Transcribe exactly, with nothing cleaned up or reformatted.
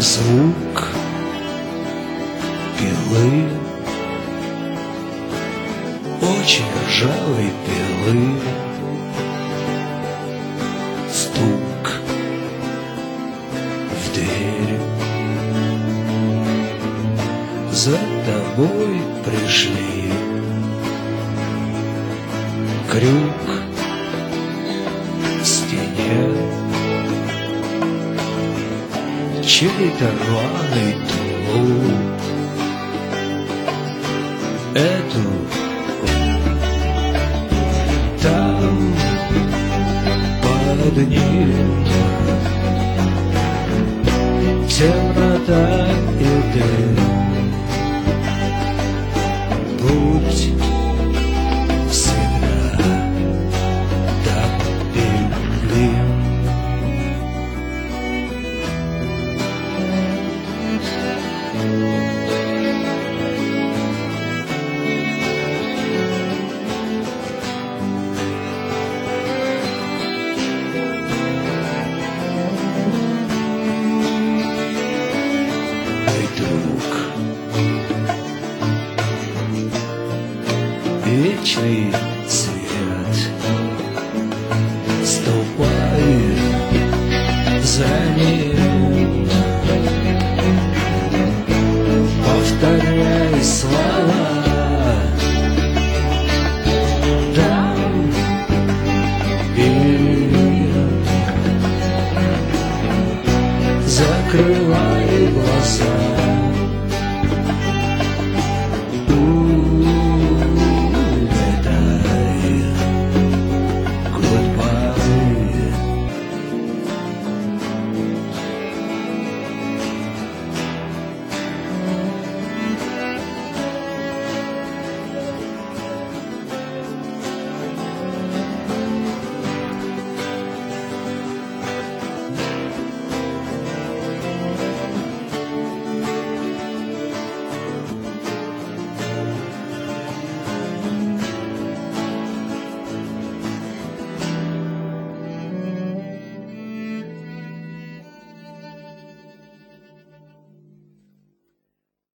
звук пилы, очень ржавой пилы, стук в дверь. За тобой пришли, крюк в стене, чей-то рваный тулуп. Эту там под ним темнота и дым. Будь всегда так любим. Вечный цвет, ступай за ним, повторяй слова, там и закрывай глаза.